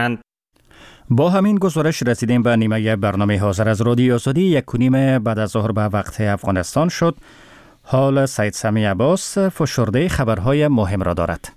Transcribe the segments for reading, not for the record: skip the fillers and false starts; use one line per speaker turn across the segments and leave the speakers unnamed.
با همین گزارش رسیدیم به نیمه برنامه حاضر از رادیو آزادی. 1:30 بعد از ظهر به وقت افغانستان شد. حال سید سمی عباس فشرده خبرهای مهم را دارد.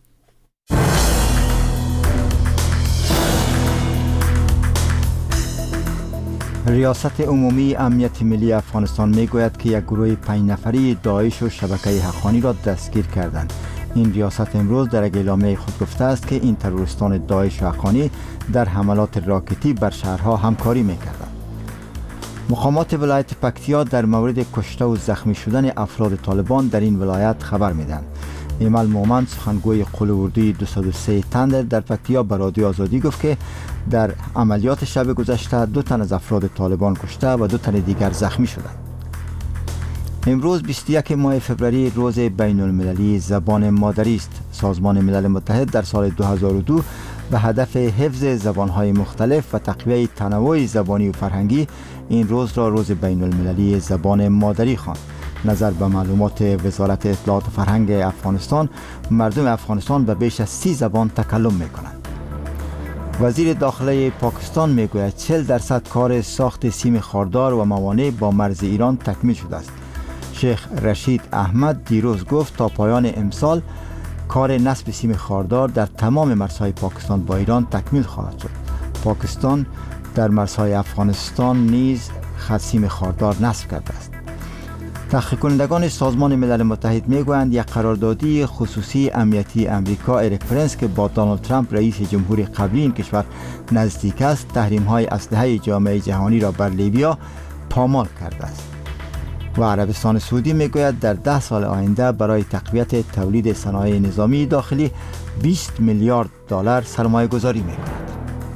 ریاست عمومی امنیت ملی افغانستان میگوید که یک گروه 5 نفری داعش و شبکه حقانی را دستگیر کردند. این ریاست امروز در اعلامیه خود گفته است که این تروریستان داعش و حقانی در حملات راکتی بر شهرها همکاری میکردند. مقامات ولایت پکتیا در مورد کشته و زخمی شدن افراد طالبان در این ولایت خبر میدهند. ایمل مومند سخنگوی قول اردوی 203 تندر در پکتیا به رادیو آزادی گفت که در عملیات شب گذشته 2 تن از افراد طالبان کشته و 2 تن دیگر زخمی شدند. امروز 21 ماه فوریه روز بین المللی زبان مادری است. سازمان ملل متحد در سال 2002 به هدف حفظ زبانهای مختلف و تقویت تنوع زبانی و فرهنگی این روز را روز بین المللی زبان مادری خواند. نظر به معلومات وزارت اطلاعات و فرهنگ افغانستان، مردم افغانستان به بیش از 30 زبان تکلم می‌کنند. وزیر داخله پاکستان میگوید 40% کار ساخت سیم خاردار و موانع با مرز ایران تکمیل شده است. شیخ رشید احمد دیروز گفت تا پایان امسال کار نصب سیم خاردار در تمام مرزهای پاکستان با ایران تکمیل خواهد شد. پاکستان در مرزهای افغانستان نیز خط سیم خاردار نصب کرده است. تحقیق کنندگان سازمان ملل متحد میگویند یک قراردادی خصوصی امنیتی امریکا اریک پرنس که با دونالد ترامپ رئیس جمهوری قبلی این کشور نزدیک است، تحریم‌های اسلحه جامعه جهانی را بر لیبیا پامال کرده است. و عربستان سعودی میگوید در 10 سال آینده برای تقویت تولید صنایع نظامی داخلی 20 میلیارد دلار سرمایه گذاری میکند.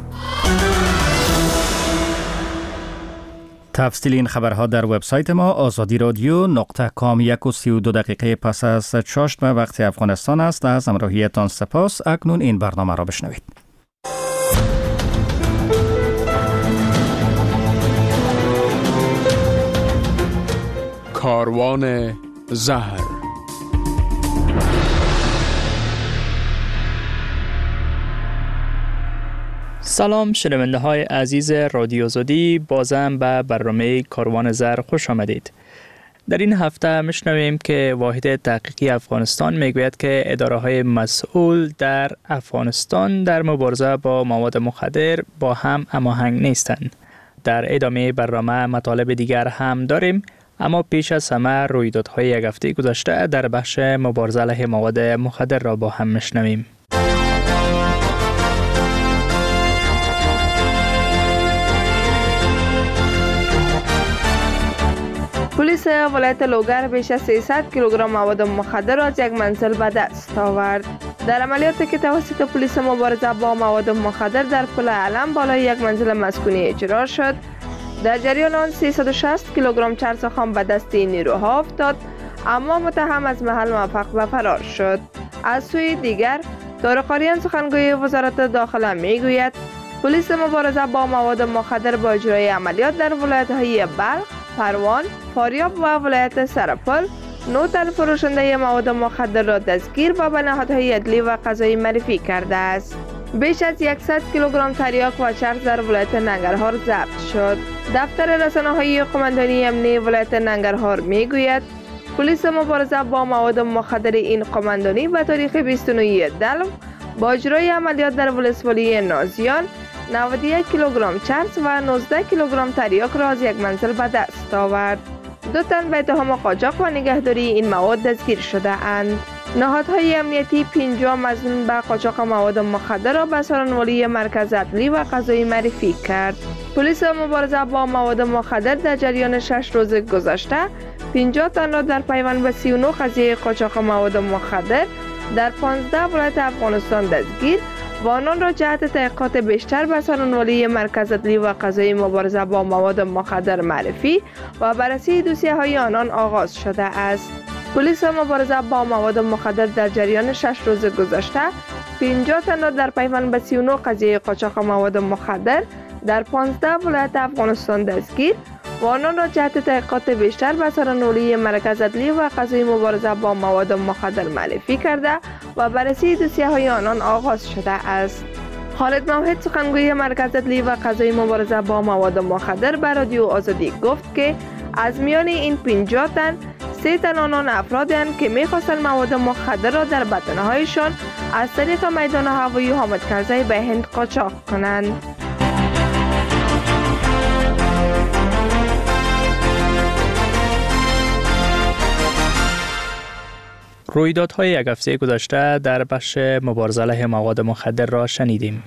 تفصیل این خبرها در وبسایت ما azadi.radio.com. 1:32 پس از چاشت به وقت افغانستان است. از همراهیتان سپاس. اکنون این برنامه را بشنوید.
کاروان زهر.
سلام شنونده های عزیز رادیو آزادی، بازم به برنامه کاروان زهر خوش آمدید. در این هفته میشنویم که واحد تحقیقی افغانستان میگوید که اداره های مسئول در افغانستان در مبارزه با مواد مخدر با هم هماهنگ نیستند. در ادامه برنامه مطالب دیگر هم داریم، اما پیش از همه رویدادهای یک هفته گذشته در بخش مبارزه علیه مواد مخدر را با هم میشنویم.
پلیس ولایت لوگر بیش از 300 کیلوگرم مواد مخدر را از یک منزل به دست آورد. در عملیاتی که توسط پلیس مبارزه با مواد مخدر در پل علم بالای یک منزل مسکونی اجرا شد، در جریان آن 360 کیلوگرم چرس خام به دست نیروها افتاد، اما متهم از محل موفق به فرار شد. از سوی دیگر طارق آریان سخنگوی وزارت داخله میگوید پلیس مبارزه با مواد مخدر با اجرای عملیات در ولایت‌های بلخ، پروان، فاریاب و ولایت سرپل 9 تن فروشنده مواد مخدر را دستگیر و به نهادهای عدلی و قضایی معرفی کرده است. بیش از 100 کیلوگرم تریاک و چرس در ولایت ننگرهار ضبط شد. دفتر رسانه‌های قماندانی امنیتی ولایت ننگرهار میگوید پلیس مبارزه با مواد مخدر این قماندانی به تاریخ 29 دلو با اجرای عملیات در ولسوالی نازیان 91 کیلوگرم چرس و 19 کیلوگرم تریاک را از یک منزل به دست آورد. 2 تن به اتهام قاچاق و نگهداری این مواد دستگیر شده اند. نهادهای امنیتی 50 مظنون به قاچاق مواد مخدر را به سخنگوی مرکز عدلی و قضایی معرفی کرد. پلیس مبارزه با مواد مخدر در جریان 6 روز گذشته 50 تن را در پیوند به 39 قضیه قاچاق مواد مخدر در 15 ولایت افغانستان دستگیر و آنان را جهت تحقیقات بیشتر به سخنگوی مرکز عدلی و قضایی مبارزه با مواد مخدر معرفی و بررسی دوسیه‌های آنان آغاز شده است. پلیس مبارزه با مواد مخدر در جریان 6 روز گذشته 50 تن را در پیوند به 39 قضیه قاچاق مواد مخدر در 15 ولایت افغانستان دستگیر و آنان را جهت تحقیقات بیشتر به سخنگوی مرکز عدلی و قضایی مبارزه با مواد مخدر معرفی کرده و بررسی دوسیه‌های آنان آغاز شده است. خالد موحد سخنگوی مرکز عدلی و قضایی مبارزه با مواد مخدر به رادیو آزادی گفت که از میان این 50 تن 3 تن آنان افرادند که می‌خواستند مواد مخدر را در بدنهایشان از طریق میدان هوایی حامد کرزی به هند قاچاق کنند.
رویدادهای یک هفته گذشته در بخش مبارزه علیه مواد مخدر را شنیدیم.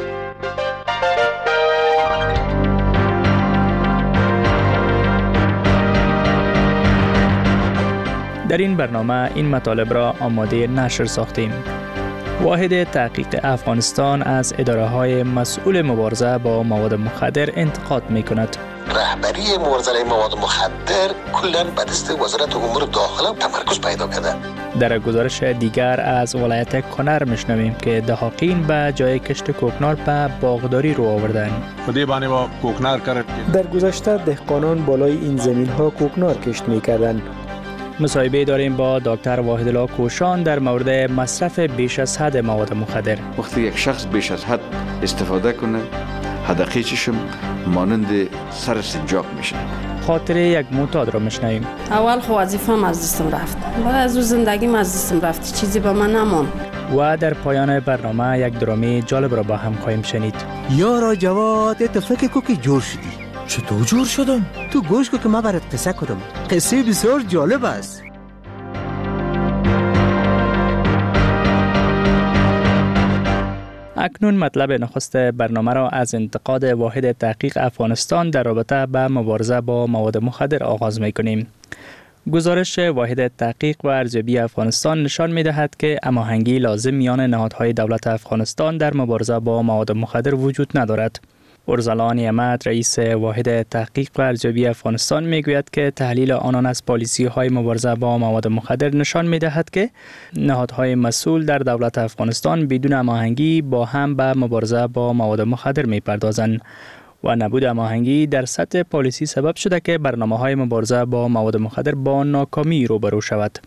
در این برنامه این مطالب را آماده نشر ساختیم. واحد تحقیق افغانستان از اداره‌های مسئول مبارزه با مواد مخدر انتقاد می‌کند.
رهبری مبارزه علیه مواد مخدر کلاً به دست وزارت امور داخله تمرکز پیدا کرده.
در گزارش دیگر از ولایت کنر میشنویم که دهاقین به جای کشت کوکنار به باغداری رو آوردند.
خودی بانی با کوکنار کرد.
در گذشته دهقانان بالای این زمین‌ها کوکنار کشت می‌کردند.
مصاحبه داریم با دکتر واحدالله کوشان در مورد مصرف بیش از حد مواد مخدر.
وقتی یک شخص بیش از حد استفاده کنه، حداقلش مانند سر سنجاق میشه.
خاطره یک معتاد را میشنویم.
اول خو وظیفه‌ام از دستم رفت. بعد از اون زندگیم از دستم رفت. چیزی به من نماند.
و در پایان برنامه یک درامی جالب را با هم خواهیم شنید.
یارا جواد تو فکر کو که جور شدی. چطور جور شدم؟ تو گوش کو که من برات قصه کنم. قصه بسیار جالب است.
اکنون مطلب نخست برنامه را از انتقاد واحد تحقیق افغانستان در رابطه به مبارزه با مواد مخدر آغاز می‌کنیم. گزارش واحد تحقیق و ارزیابی افغانستان نشان می‌دهد که هماهنگی لازم میان نهادهای دولت افغانستان در مبارزه با مواد مخدر وجود ندارد. ارزلان نعمت رئیس واحد تحقیق و ارزیابی افغانستان میگوید که تحلیل آنان از پالیسی‌های مبارزه با مواد مخدر نشان می‌دهد که نهادهای مسئول در دولت افغانستان بدون هماهنگی با هم به مبارزه با مواد مخدر می‌پردازند و نبود هماهنگی در سطح پالیسی سبب شده که برنامه‌های مبارزه با مواد مخدر با ناکامی روبرو شود.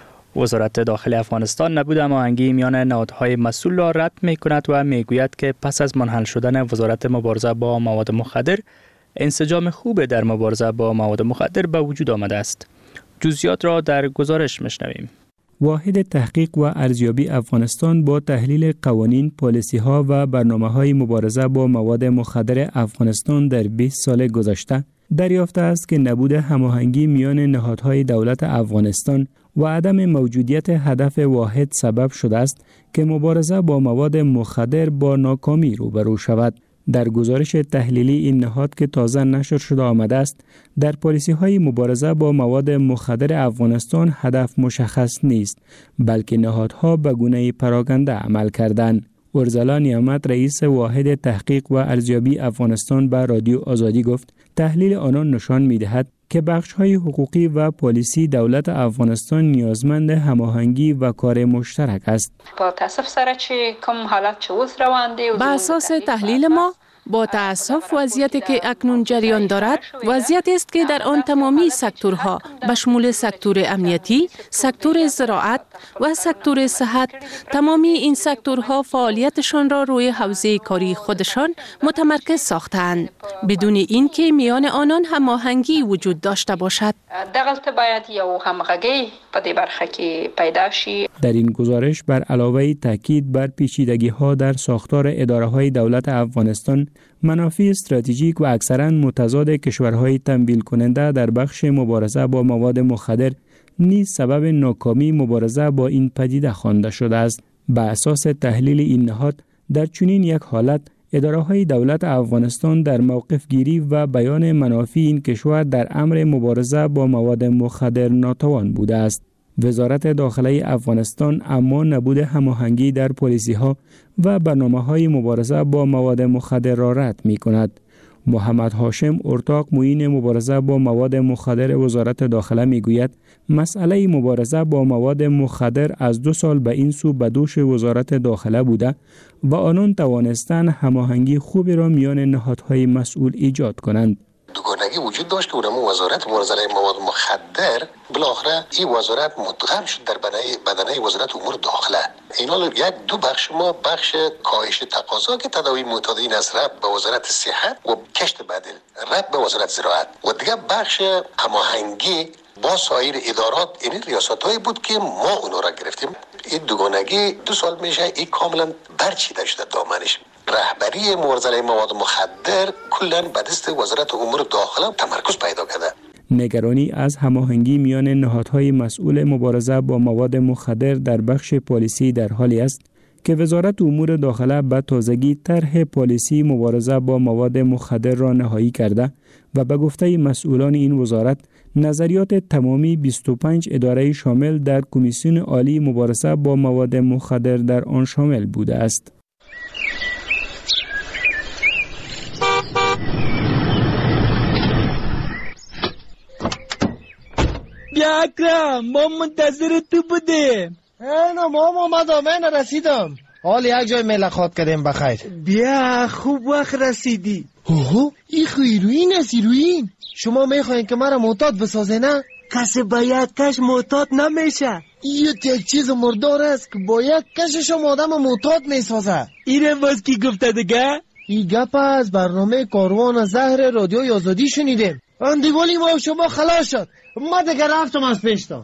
وزارت داخلی افغانستان نبود هماهنگی میان نهادهای مسئول را رد می‌کند و میگوید که پس از منحل شدن وزارت مبارزه با مواد مخدر انسجام خوب در مبارزه با مواد مخدر به وجود آمده است. جزئیات را در گزارش میشنویم.
واحد تحقیق و ارزیابی افغانستان با تحلیل قوانین، پالیسی‌ها و برنامه‌های مبارزه با مواد مخدر افغانستان در 20 سال گذشته دریافته است که نبود هماهنگی میان نهادهای دولت افغانستان و عدم موجودیت هدف واحد سبب شده است که مبارزه با مواد مخدر با ناکامی روبرو شود. در گزارش تحلیلی این نهاد که تازه نشر شده آمده است، در پالیسی‌های مبارزه با مواد مخدر افغانستان هدف مشخص نیست، بلکه نهادها به گونه پراکنده عمل کردند. ارزلان نعمت رئیس واحد تحقیق و ارزیابی افغانستان به رادیو آزادی گفت تحلیل آنان نشان می‌دهد که بخش‌های حقوقی و پالیسی دولت افغانستان نیازمند هماهنگی و کار مشترک است.
با تاسف سره چې کوم حالت چې اوس روان دی
با اساس تحلیل ما با تأسف وضعیتی که اکنون جریان دارد وضعیتی است که در آن تمامی سکتورها به شمول سکتور امنیتی، سکتور زراعت و سکتور صحت تمامی این سکتورها فعالیتشان را روی حوزه کاری خودشان متمرکز ساختند بدون اینکه میان آنان هماهنگی وجود داشته باشد.
دغلت باید یو همغږی په دې برخه کې پیدا شي.
در این گزارش بر علاوه تاکید بر پیچیدگی‌ها در ساختار اداره‌های دولت افغانستان، منافع استراتژیک و اکثراً متضاد کشورهای تمویل کننده در بخش مبارزه با مواد مخدر نیز سبب ناکامی مبارزه با این پدیده خوانده شده است. به اساس تحلیل این نهاد، در چنین یک حالت اداره‌های دولت افغانستان در موقف گیری و بیان منافع این کشور در امر مبارزه با مواد مخدر ناتوان بوده است. وزارت داخلی افغانستان اما نبود هماهنگی در پالیسی‌ها و برنامه‌های مبارزه با مواد مخدر را رد می‌کند. محمد هاشم ارتاق معین مبارزه با مواد مخدر وزارت داخله میگوید مسئله مبارزه با مواد مخدر از 2 سال به این سو به دوش وزارت داخله بوده و آنان توانستند هماهنگی خوبی را میان نهادهای مسئول ایجاد کنند.
دوگانگی وجود داشت که اونم وزارت مبارزه مواد مخدر بالاخره این وزارت مدغم شد در بدنه وزارت امور داخله. اینا یک دو بخش ما، بخش کاهش تقاضا که تداوی معتادین از ربط به وزارت صحت و کشت بدیل ربط به وزارت زراعت و دیگه بخش هماهنگی با سایر ادارات، این ریاست‌هایی بود که ما اونها را گرفتیم. این دوگانگی 2 سال میشه این کاملا برچیده شده دامنش. رهبری مبارزه مواد مخدر کلا به دست وزارت امور داخله تمرکز پیدا کرده.
نگرانی از هماهنگی میان نهادهای مسئول مبارزه با مواد مخدر در بخش پالیسی در حالی است که وزارت امور داخله به تازگی طرح پالیسی مبارزه با مواد مخدر را نهایی کرده و به گفته مسئولان این وزارت نظریات تمامی 25 اداره شامل در کمیسیون عالی مبارزه با مواد مخدر در آن شامل بوده است.
بیا اکرم، ما منتظر تو بودیم.
نه ماما من رسیدم. حال یک جای ملاقات کردیم بخیر.
بیا خوب وقت رسیدی.
اوه این هیروئین است هیروئین. شما میخواین که مرا معتاد بسازه نه؟
کسی باید کش معتاد نمیشه.
این یک چیز مردار است که باید کشش آدم معتاد میسازه.
اینه باز کی گفته دیگه؟
این گپ از برنامه کاروان زهر رادیوی آزادی شنیدیم. اندیوالی ما شما خلاص شد. ما دیگه رفتم از پیشتان.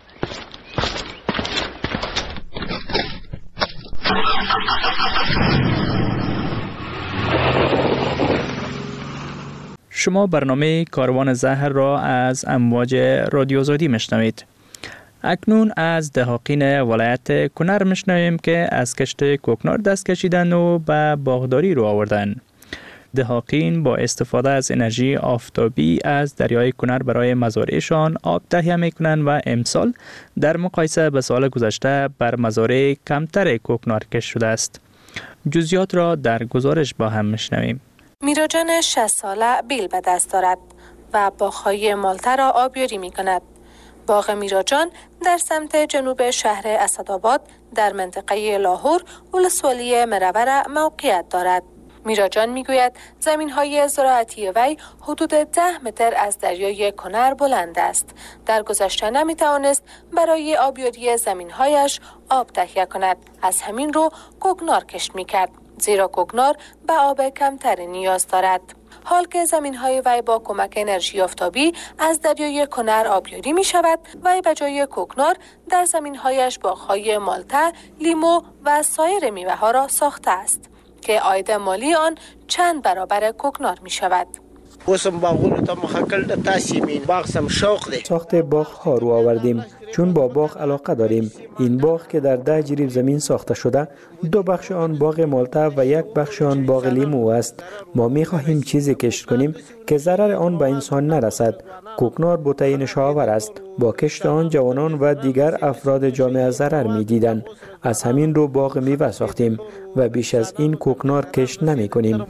شما برنامه کاروان زهر را از امواج رادیو آزادی میشنوید. اکنون از دهاقین ولایت کنر میشنویم که از کشت کوکنار دست کشیدن و به باغداری رو آوردن. دهاقین با استفاده از انرژی آفتابی از دریای کنر برای مزارعشان آب تهیه میکنند و امسال در مقایسه به سال گذشته بر مزارع کمتر کوکنار کشت شده است. جزئیات را در گزارش با هم میشنویم.
میراجان 60 ساله بیل به دست دارد و باغ‌های مالته را آبیاری میکند. باغ میراجان در سمت جنوب شهر اسدآباد در منطقه لاهور ولسوالی مرور موقعیت دارد. میراجان میگوید زمین‌های زراعتی وی حدود 10 متر از دریای کنر بلند است. در گذشته نمی‌توانست برای آبیاری زمین‌هایش آب تهیه کند. از همین رو کوکنار کشت می‌کرد، زیرا کوکنار به آب کمتر نیاز دارد. حال که زمین‌های وی با کمک انرژی آفتابی از دریای کنر آبیاری می‌شود، وی به جای کوکنار در زمین‌هایش باغ‌های مالته، لیمو و سایر میوه‌ها را ساخته است که عاید مالی آن چند برابر کوکنار می شود.
وسم باغونو ته مخکل د تاسیمین باغ سم شوق دی.
ساخت باغ ها رو آوردیم چون با باغ علاقه داریم. این باغ که در 10 جریب زمین ساخته شده، 2 بخش آن باغ مالته و 1 بخش آن باغ لیمو است. ما می خواهیم چیزی کشت کنیم که ضرر آن به انسان نرسد. کوکنار بوته نشاور است. با کشت آن جوانان و دیگر افراد جامعه ضرر می دیدند. از همین رو باغ میوه ساختیم و بیش از این کوکنار کشت نمی کنیم.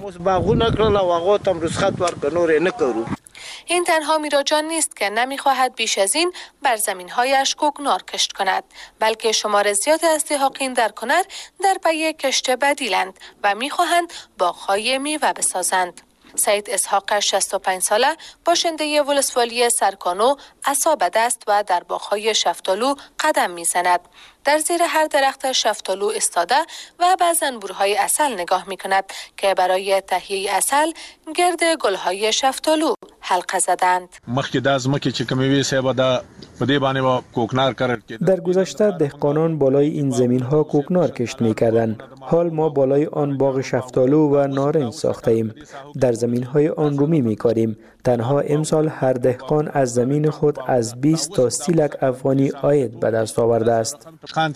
این تنها میراجان نیست که نمیخواهد بیش از این بر زمینهایش کوکنار کشت کند، بلکه شمار زیادی از دهاقین در کنر در پی کشت بدیلند و میخواهند باغ‌های میوه بسازند. سید اسحاق 65 ساله باشنده ولسوالی سرکانو عصا به دست و در باغ‌های شفتالو قدم میزند. در زیر هر درخت شفتالو ایستاده و به زنبورهای عسل نگاه میکند که برای تهیه عسل گرد گلهای شفتالو حلقه زدند.
مخکې د ازمکه چې کمیوي صاحب دا په دې باندې با کوکنار کړل.
در گذشته دهقانان بالای این زمین‌ها کوکنار کشت می‌کردند. حال ما بالای آن باغ شفتالو و نارنج ساخته ایم. در زمین‌های آن رومی می‌کاریم. تنها امسال هر دهقان از زمین خود از 20 تا 30 لک افغانی عاید به دست آورده است.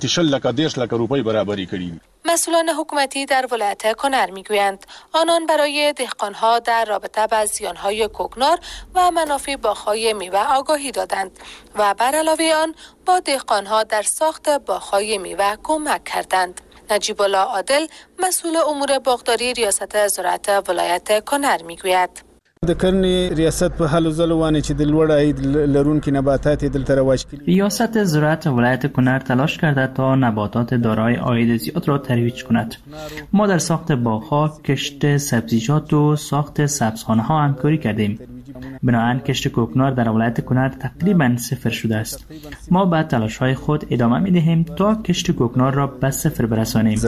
مسئولان حکومتی در ولایت کنر میگویند آنان برای دهقانها در رابطه با زیانهای کوکنار و منافع باغ‌های میوه آگاهی دادند و بر علاوه آن با دهقانها در ساخت باغ‌های میوه کمک کردند. نجیب الله عادل مسئول امور باغداری ریاست زراعت ولایت کنر میگوید
د کرنې ریاست په حل زلوانه چې د لوړ عاید لرونکي نباتات دلته رواج کړي.
ریاست زراعت ولایت کنر تلاش کرده تا نباتات دارای عاید زیاد را ترویج کند. ما در ساخت باغ‌ها، کشت سبزیجات و ساخت سبزخانه‌ها همکاری کردیم. بنابراین کشت کوکنار در ولایت کنر تقریبا صفر شده است. ما به تلاش‌های خود ادامه می‌دهیم تا کشت کوکنار را به صفر برسانیم.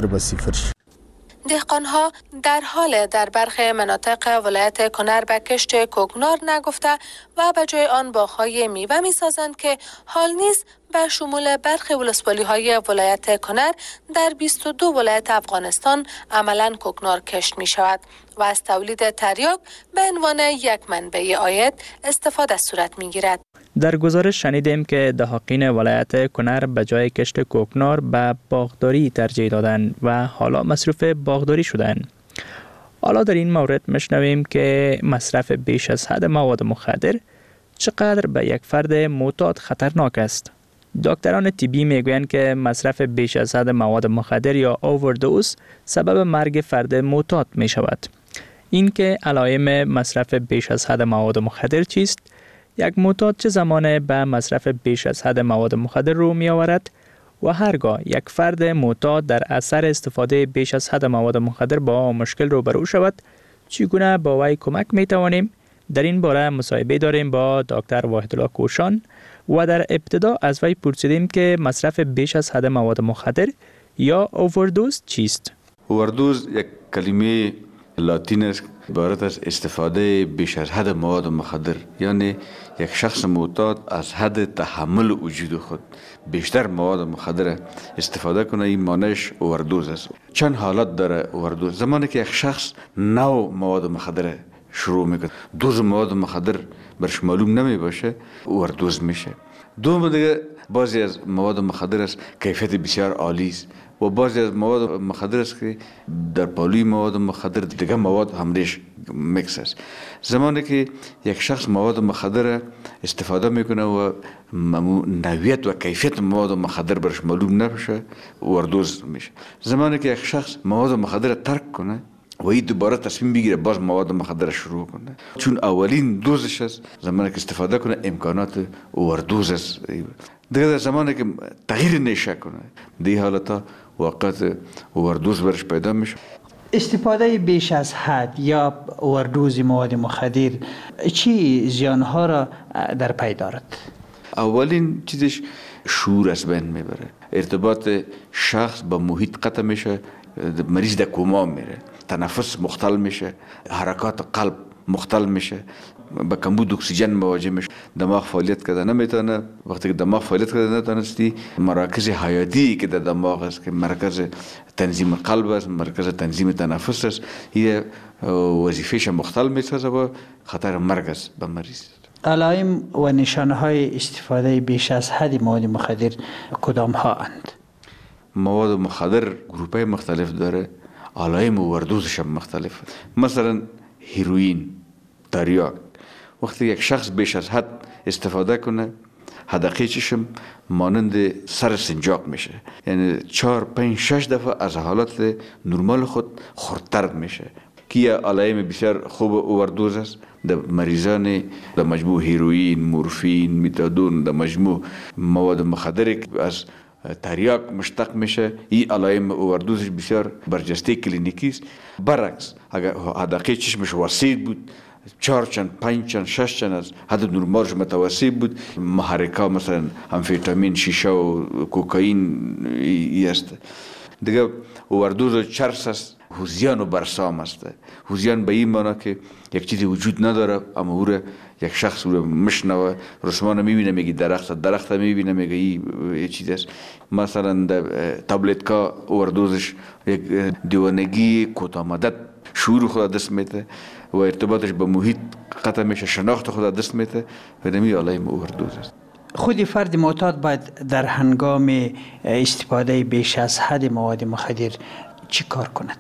دهقان‌ها در حال در برخی مناطق ولایت کنر به کشت کوکنار نگفته و به جای آن باغ‌های میوه می‌سازند که حال نیز به شمول برخی ولسوالی‌های ولایت کنر در 22 ولایت افغانستان عملاً کوکنار کشت می‌شود و از تولید تریاک به عنوان یک منبع عاید استفاده صورت می‌گیرد.
در گزارش شنیدیم که دهقان ولایت کنر به جای کشت کوکنار به باغداری ترجیح دادند و حالا مصروف باغداری شدند. حالا در این مورد میشنویم که مصرف بیش از حد مواد مخدر چقدر به یک فرد معتاد خطرناک است. دکتران طبی میگویند که مصرف بیش از حد مواد مخدر یا اووردوز سبب مرگ فرد معتاد می شود. این که علائم مصرف بیش از حد مواد مخدر چیست؟ یک معتاد چه زمانه به مصرف بیش از حد مواد مخدر رو می آورد و هرگاه یک فرد معتاد در اثر استفاده بیش از حد مواد مخدر با مشکل روبرو شود، چگونه با وی کمک می توانیم؟ در این باره مصاحبه داریم با دکتر واحدالله کوشان و در ابتدا از وی پرسیدیم که مصرف بیش از حد مواد مخدر یا اووردوز چیست؟
اووردوز یک کلمه لاتین است عبارت از استفاده بیش از حد مواد مخدر، یعنی یک شخص معتاد از حد تحمل وجود خود بیشتر مواد مخدر استفاده کنه، این معنیش اووردوز است. چند حالت داره اووردوز. زمانی که یک شخص نوع مواد مخدر شروع میکنه، دوز مواد مخدر برش معلوم نمی باشه، اووردوز میشه. دوم دیگه بعضی از مواد مخدر است کیفیت بسیار عالی است و بعضی از مواد مخدر است که در پالوی مواد مخدر دیگه مواد همریش میکس است. زمانی که یک شخص مواد مخدر استفاده میکنه و نوعیت و کیفیت مواد مخدر برش معلوم نباشه، اووردوز میشه. زمانی که یک شخص مواد مخدر ترک کنه و این دوباره تصمیم بگیره باز مواد مخدر شروع کنه، چون اولین دوزش است، زمانی که استفاده کنه امکانات اووردوز است. دیگه در زمانی که تغییر نشه کنه، دی حالتا وقت اووردوز برش پیدا میشه.
استفاده بیش از حد یا اووردوز مواد مخدر چی زیانها را در پی دارد؟
اولین چیزش شعور از بین میبره، ارتباط شخص با محیط قطع میشه، مریض در کوما میره، تنفس مختل میشه، حرکات قلب مختل میشه، با کمبود اکسیژن مواجه میشه، دماغ فعالیت کرده نمیتونه. وقتی که دماغ فعالیت کرده نتونستی، مراکز حیاتی که در دماغ است که مرکز تنظیم قلب است، مرکز تنظیم تنفس است، این وظیفهش مختل میسازه و خطر مرگ است به مریض.
علائم و نشانه های استفاده بیش از حد مواد مخدر کدام ها اند؟
مواد مخدر گروپای مختلف داره، علائم اووردوزش هم مختلف. مثلا هیروئین، تریاک، وقتی یک شخص بیش از حد استفاده کنه، حدقه چشم مانند سر سنجاق میشه، یعنی 4 5 6 دفعه از حالت نرمال خود خردتر میشه که یه علائم بسیار خوب اووردوز است. در مریضان در مجموع هیروئین، مورفین، میتادون، در مجموع مواد مخدر که از تریاک مشتق میشه، این علائم اووردوزش بسیار برجسته کلینیکی است. برعکس اگر حدقه چشمش وسیع بود، 4 چند 5 چند 6 چند از حد نرمالش متوسط بود، محرکا مثلا امفیتامین، شیشه و کوکائین است. دیگه اووردوز و چرس است، هوزیان و برسام است. هوزیان به این معنی که یک چیزی وجود نداره اما او یک شخص او میشنوه، رسمان میبینه میگه درخت میبینه میگه این چیز است. مثلا تابلتکا اووردوزش یک دیوانگی کوتاه مدت شعور خود دست میده و ارتباطش با محیط قطع میشه، شناخت خود دست میده و نمی علائم اووردوز است.
خود فرد معتاد باید در هنگام استفاده بیش از حد مواد مخدر چی کار کند؟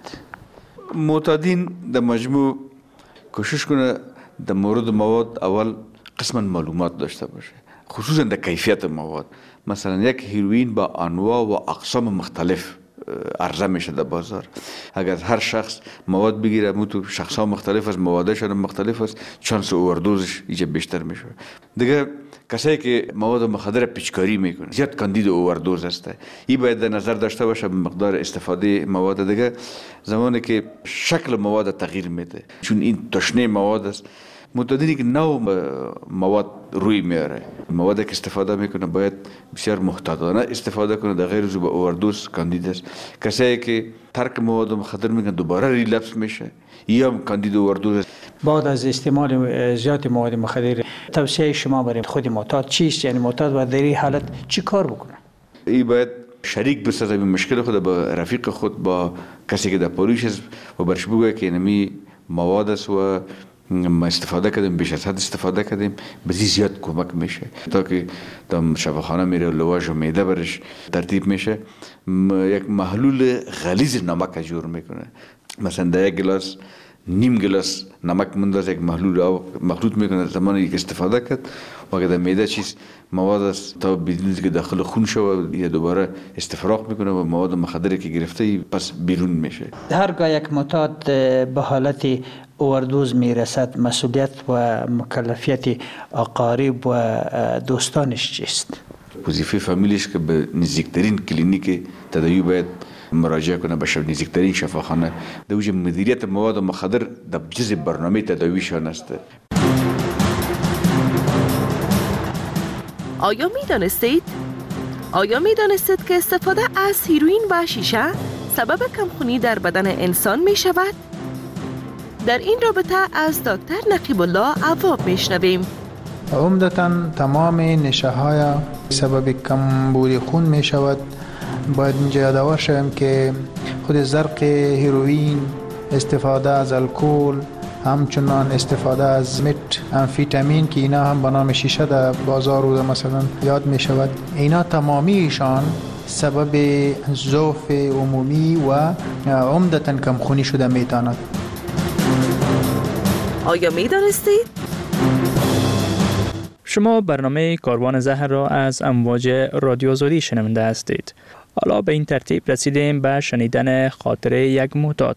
معتادین در مجموع کوشش کنه در مورد مواد اول قسما معلومات داشته باشه، خصوصا در کیفیت مواد. مثلا یک هیروئین با انواع و اقسام مختلف عرضه میشه در بازار. اگر هر شخص مواد بگیره، تو شخص ها مختلف است، موادش هم مختلف است، چانس اووردوزش ایجا بیشتر میشه. دیگه کسایی که مواد مخدر پیچکاری میکنه زیاد کاندید اووردوز است. این باید در نظر داشته باشه مقدار استفاده مواد. دیگه زمانی که شکل مواد تغییر میده، چون این تشنه مواد است، معتادینی که نو مواد روی میاره، موادی که استفاده میکنه باید بسیار محتاطانه استفاده کنه، در غیر از به اووردوز کاندیداست. کسایی که ترک مواد مخدر میکنن دوباره ریلپس میشه یا کاندید اووردوز.
بعد از استعمال زیاد مواد مخدر توصیه شما برای خود معتاد چیست؟ یعنی معتاد باید در این حالت چی کار بکنه؟
این باید شریک بسازه به مشکل خود با رفیق خود، با کسی که در پاریش است و برش بگوید که اینمی مواد است و ما استفاده کردیم، بیش از حد استفاده کردیم، بزی زیاد کمک میشه تا که تا شفاخانه میره لواژ و معده برش ترتیب میشه. یک محلول غلیظ نمک جور میکنه، مثلا در یک گلاس نیم گلاس نمک منداز یک محلول آب مخلوط میکنه زمانی که استفاده کرد و اگر در معده چیز مواد است تا بدون که داخل خون شود یا دوباره استفراغ میکنه و مواد مخدری که گرفته پس بیرون میشه.
هرگاه یک معتاد به حالت اووردوز میرسد مسئولیت و مکلفیت اقارب و دوستانش چیست؟
وظیفه فامیلش که به نزدیکترین کلینیک تداوی باید مراجعه کنه، به نزدیکترین شفاخانه. در وجه مدیریت مواد مخدر در جزء برنامه تداویشان است.
آیا می دانستید که استفاده از هیروئین و شیشه سبب کمخونی در بدن انسان می شود؟ در این رابطه از دکتر نقیب الله عواب می شنویم.
عمدتاً تمام نشه های سبب کمبود خون می شود. باید اینجا یادآور شویم که خود زرق هیروئین، استفاده از الکل، همچنان استفاده از مت امفیتامین که اینا هم به نام شیشه در بازار و مثلا یاد می شود، اینا تمامیشان سبب ضعف عمومی و عمدتاً کمخونی شده می تواند.
آیا می دانستید؟
شما برنامه کاروان زهر را از امواج رادیو آزادی شنونده هستید. حالا به این ترتیب رسیدیم به شنیدن خاطره یک معتاد.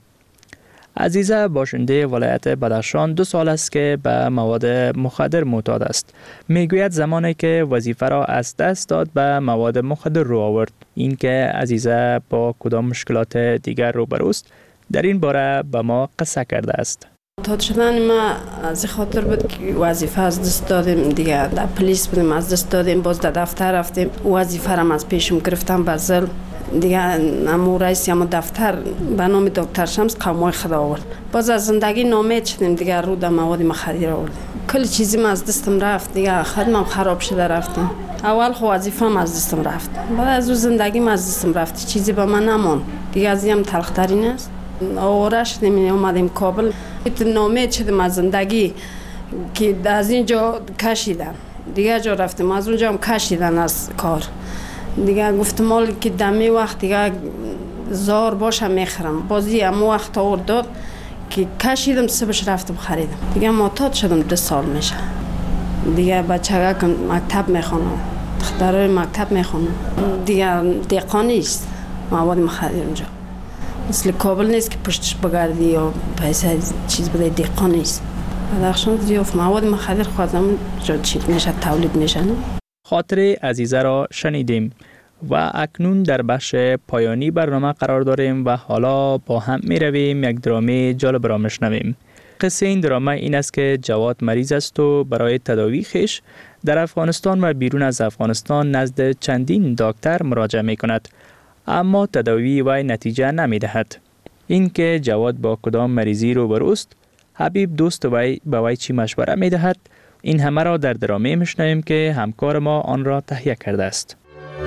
عزیزه باشنده ولایت بدخشان 2 سال است که به مواد مخدر معتاد است. میگوید زمانی که وظیفه را از دست داد به مواد مخدر رو آورد. این که عزیزه با کدام مشکلات دیگر روبروست در این باره به ما قصه کرده است.
معتاد شدن ما از خاطر بود که وظیفه از دست دادیم، دیگه در پلیس بودیم از دست دادیم، باز در دفتر رفتیم وظیفه را از پیشم گرفتم بزل دیگه. امو رئیس یا دفتر به نام دکتر شمس قومای خدا آورد، باز از زندگی نامید شدیم دیگه، رو در مواد مخدر آوردیم. کل چیزی ما از دستم رفت دیگه، خدمم خراب شده رفتم. اول خو وظیفه از دستم رفت، بعد از اون زندگی از دستم رفت، چیزی به من نمون دیگه. از این تلخ ترین است. آواره شدیم اومدیم کابل، نامید شدیم از زندگی که از اینجا کشیدن دیگه، جا رفتیم از اونجا هم کشیدن از کار دیگه. گفتم مال که دمی وقت دیگه زار باشم میخرم، بازی امو وقت آورد داد که کشیدم، صبحش رفتم خریدم دیگه. معتاد شدم 2 سال میشه دیگه. بچه که مکتب میخونم، دخترای مکتب میخونم دیگه. دیقان نیست مواد مخدر اونجا، مثل کابل نیست که پشتش بگردی یا پیسه چیز بده. دیقان نیست. بدخشان زیاف مواد مخدر خواستم جا چیز میشه تولید میشه.
خاطره عزیزه را شنیدیم و اکنون در بخش پایانی برنامه قرار داریم و حالا با هم می رویم یک درامه جالب را میشنویم. قصه این درامه این است که جواد مریض است و برای تداوی خویش در افغانستان و بیرون از افغانستان نزد چندین دکتر مراجعه می کند، اما تداوی وی نتیجه نمی دهد. این که جواد با کدام مریضی روبروست، حبیب دوست وی به وی چی مشوره می دهد، این همه را در درامه میشنویم که همکار ما آن را تهیه کرده است.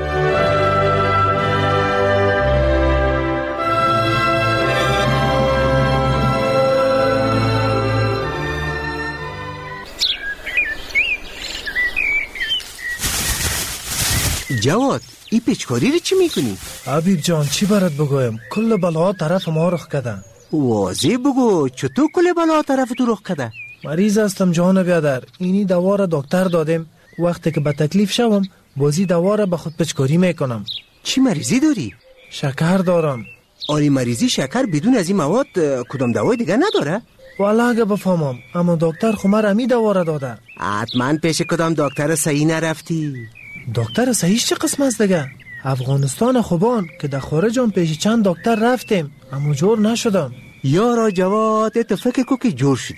جواد این پیچکاری رو چی میکنی؟
حبیب جان چی برات بگویم، کل بلا طرف ما رخ کده.
واضح بگو چطور کل بلا طرف تو رخ کده؟
مریض هستم جان بیادر، اینی دوا را دکتر دادیم، وقتی که به تکلیف شوم بازی دوا را به خود پیچکاری میکنم.
چی مریضی داری؟
شکر دارم.
آری مریضی شکر بدون از این مواد کدام دوای دیگه نداره؟
والا اگه بفهمم، اما دکتر خمر امی دوا را داده.
حتما پیش کدام دکتر صحیح نرفتی؟
دکتر صحیح چه قسم است دیگه؟ افغانستان خوبان که در خارجم پیش چند دکتر رفتیم اما جور نشدم.
یارا جواد تو فکر کو که جور شدی،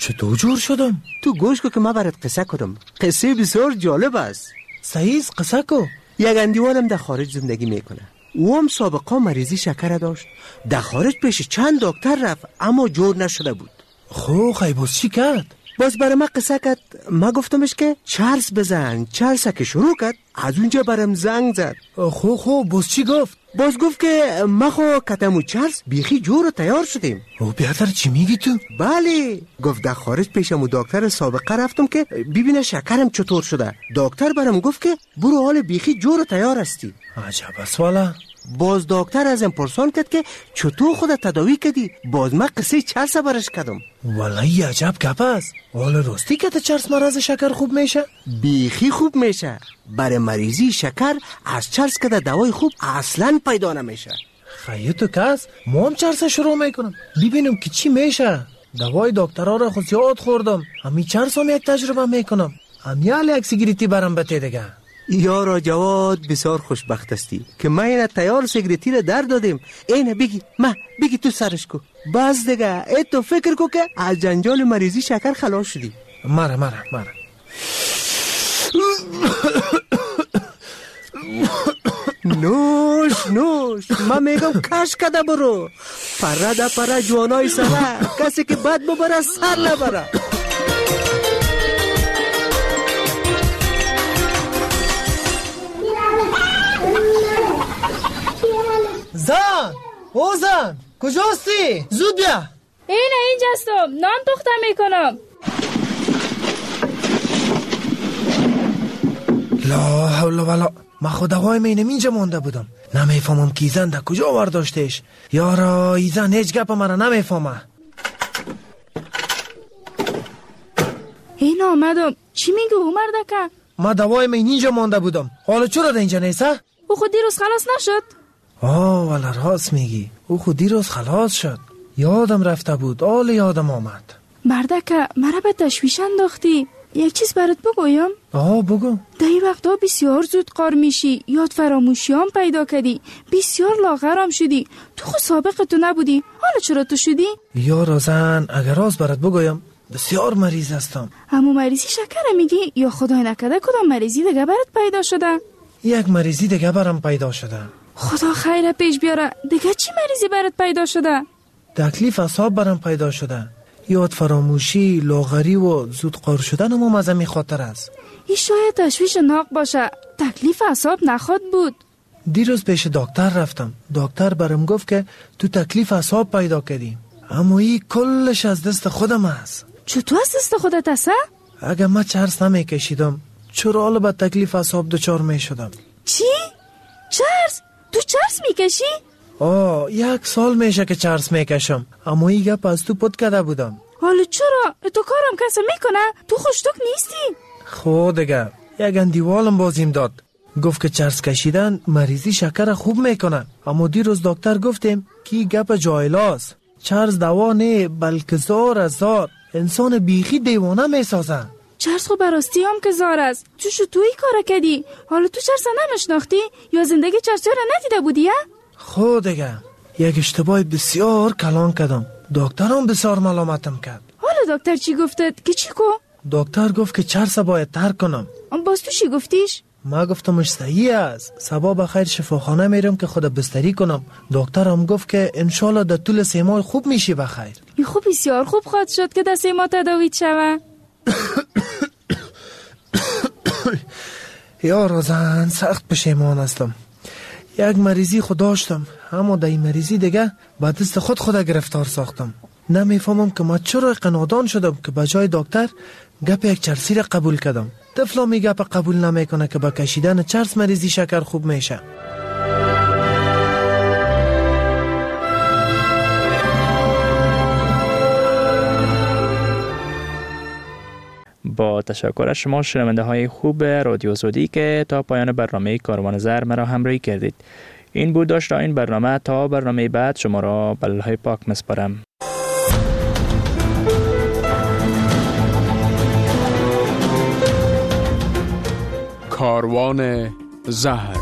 چطور جور شدم؟
تو گوش کو که ما برات قصه کنم. قصه بسیار جالب است.
صحیح قصه کو.
یک اندیوالم در خارج زندگی میکنه. او هم سابقه مریضی شکر داشت. در خارج پیش چند دکتر رفت اما جور نشده بود.
خیلی باز چی کرد؟
باز برای ما قصه کرد. ما گفتمش که چارلز بزن. چارلز که شروع کرد از اونجا برام زنگ زد.
باز چی گفت؟
باز گفت که ما خو کتمو چارلز بیخی جور و تیار شدیم.
بیادر چی میگی تو؟
بله گفت در خارج پیشم دکتر سابقه رفتم که ببینه شکرم چطور شده. دکتر برام گفت که برو حال بیخی جور و تیار هستی.
عجب است والا.
باز دکتر ازم پرسان کرد که چطور خودت تداوی کردی. باز من قصه چارلز برش کردم.
والله عجب گپ است. حالا راستی که چارلز مرض شکر خوب میشه؟
بیخی خوب میشه. برای مریضی شکر از چارلز که دوای خوب اصلا پیدا نمیشه.
خیلی تو کس ما هم چارلز شروع میکنم ببینم که چی میشه. دوای دکترها را خود زیاد خوردم. همی چارلز هم یک تجربه میکنم. همیال یک سیگریتی برام بته دیگه.
یارا جواد بسیار خوشبخت استی که ما این تیار سیگریتی را در دادیم. اینه بگی تو سرش کو. بس دیگه ای تو فکر کو که از جنجال مریضی شکر خلاص شدی.
مره
نوش ما میگم کش کده برو. پره جوانای سره کسی که بد ببره سر نبره.
زن کجاستی؟ زود بیا.
اینجاستم نان پخته میکنم.
لا حول ولا. من خود هوایم اینجا مانده بودم. نمیفهمم کی زن در کجا ورداشتش. یارا ای زن هیچ گپ مرا نمیفهمه.
این آمدم. چی میگو عمر دکه؟
من دوایم اینجا مانده بودم. حالا چرا در اینجا نیسته؟
او خود دیروز خلاص نشد؟
والا راست میگی. او خود دیروز خلاص شد. یادم رفته بود. یادم آمد.
مردکه مرا به تشویش انداختی. یک چیز برات بگویم؟
بگو.
در این وقتا بسیار زود قار میشی. یاد فراموشی هم پیدا کردی. بسیار لاغرم شدی. تو خود سابق تو نبودی. حالا چرا تو شدی؟
یارا زن اگر راست برات بگویم بسیار مریض هستم.
همون مریضی شکر میگی یا خدای نکرده کدام مریضی دیگه برات پیدا شده؟
یک مریضی دیگه برام پیدا شده.
خدا خیر پیش بیاره. دیگه چی مریضی برات پیدا شده؟
تکلیف اعصاب برام پیدا شده. یاد فراموشی، لاغری و زود قار شدن هم از همین خاطر است.
این شاید تشویش ناق باشه. تکلیف اعصاب نخواد بود.
دیروز پیش دکتر رفتم. دکتر برام گفت که تو تکلیف اعصاب پیدا کردی. اما این کلش از دست خودم است.
چطور از دست خودت است؟
اگه من چرس نمیکشیدم چرا حالا به تکلیف اعصاب دچار میشدم.
چی؟ چرس؟ تو چرس میکشی؟
1 سال میشه که چرس میکشم. اما این گپ از تو پد کرده بودم.
حالا چرا؟ تو کارم کسی میکنه؟ تو خوشتوک نیستی؟
خود دیگه یک اندیوالم بازیم داد. گفت که چرس کشیدن مریضی شکر خوب میکنه. اما دیروز دکتر گفتیم که گپ جایلاست. چرس دوا نه بلکه زار انسان بیخی دیوانه میسازه.
چرس خو براستی هم که زار است. توی کار کردی؟ حالا تو چرس نمیشناختی یا زندگی چرسی را ندیده بودی؟
خود دیگه یک اشتباه بسیار کلان کردم. دکتر هم بسیار ملامتم کرد.
حالا دکتر چی گفته؟ که چی کو؟
دکتر گفت که چرس باید ترک کنم.
باز تو چی گفتیش؟
ما گفتمش صحیح است. صبح بخیر شفاخانه میرم که خود بستری کنم. دکتر هم گفت که انشالله در طول 3 ماه خوب میشی بخیر.
این خوب بسیار خوب خواهد شد که در 3 ماه تداویت شوه.
یا روزن سخت پشیمان هستم. یک مریضی خود داشتم اما در این مریضی دیگه با دست خود گرفتار ساختم. نمیفهمم که ما چرا قنادان شدم که بجای دکتر گپ یک چرسی را قبول کردم. طفلا می گپ قبول نمیکنه که با کشیدن چرس مریضی شکر خوب میشه.
با تشکر از شما شنونده های خوب رادیو زودی که تا پایان برنامه کاروان زر مرا همراهی کردید. این بود داشت این برنامه. تا برنامه بعد شما را به الله پاک میسپارم.
کاروان زهر.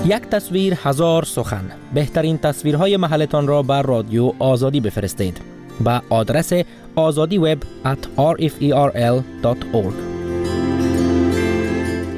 یک تصویر هزار سخن. بهترین تصویرهای محلتان را بر رادیو آزادی بفرستید. با آدرس azadiweb@rferl.org.